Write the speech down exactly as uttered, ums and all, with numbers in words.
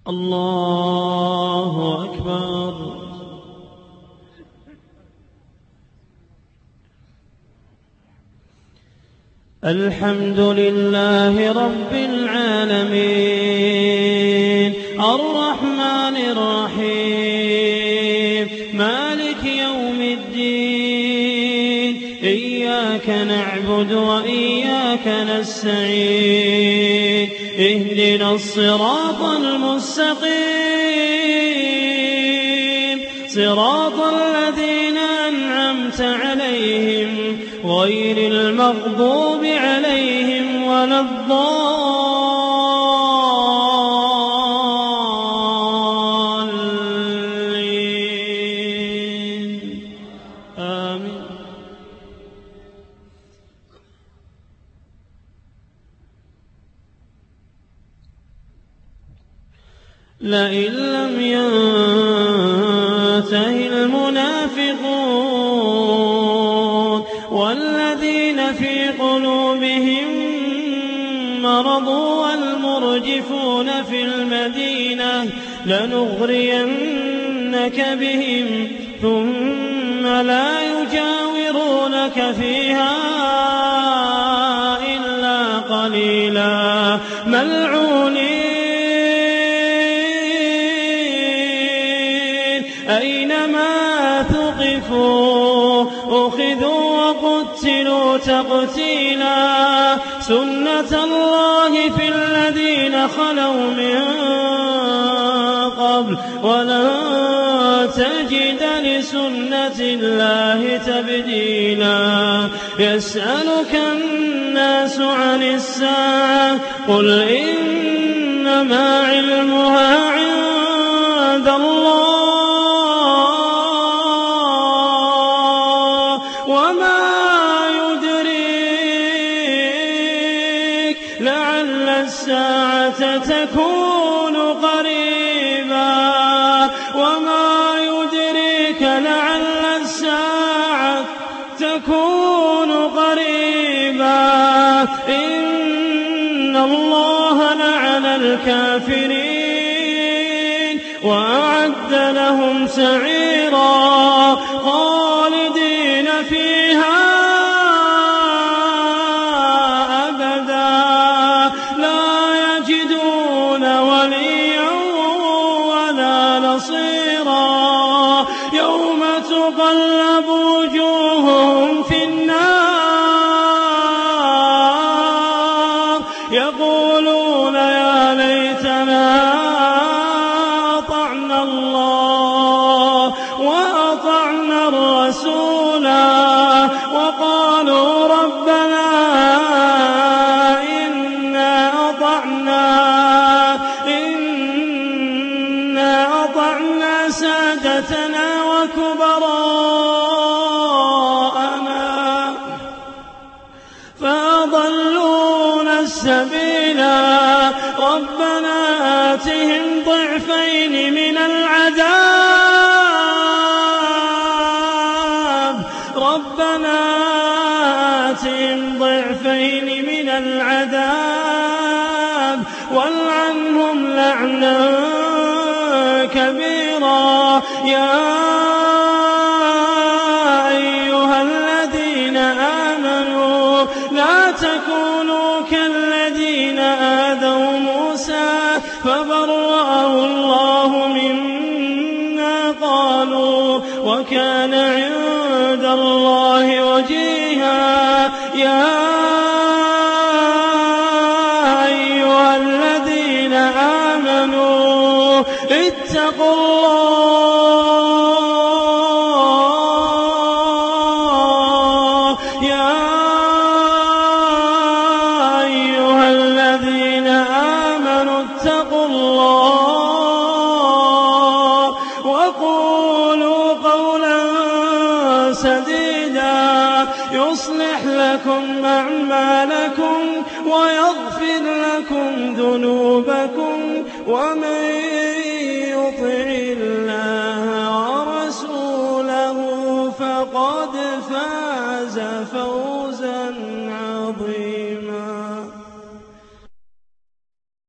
الله أكبر. الحمد لله رب العالمين الرحمن الرحيم مالك يوم الدين إياك نعبد وإياك نستعين اهدنا الصراط المستقيم صراط الذين أنعمت عليهم غير المغضوب عليهم ولا الضالين آمين. لئن لم ينته المنافقون والذين في قلوبهم مرض والمرجفون في المدينة لنغرينك بهم ثم لا يجاورونك فيها إلا قليلا ملعونين أينما ثقفوا أخذوا وقتلوا تقتيلا سنة الله في الذين خلوا من قبل ولن تجد لسنة الله تبديلا. يسألك الناس عن الساعة قل إنما علمها عند الله لعل الساعة تكون قريبا وما يدريك لعل الساعة تكون قريبا إن الله لعن الكافرين وأعد لهم سعيرا خالدين فيها يوم تقلب وجوههم في النار يقولون يا ليتنا أطعنا الله وأطعنا الرسولا وقالوا ربنا إنا أطعنا إنا أطعنا سادتنا وكبراءنا فأضلونا السبيلا ربنا آتهم ضعفين من العذاب ربنا آتهم ضعفين من العذاب والعنهم لعنا كبيرا. يا أيها الذين آمنوا لا تكونوا كالذين آذوا موسى فبرأه الله مما قالوا وكان عند الله وجيها. يا أيها الذين آمنوا اتقوا الله يا أيها الذين آمنوا اتقوا الله وقولوا قولا سديدا يصلح لكم أعمالكم ويغفر لكم ذنوبكم ومن يطع الله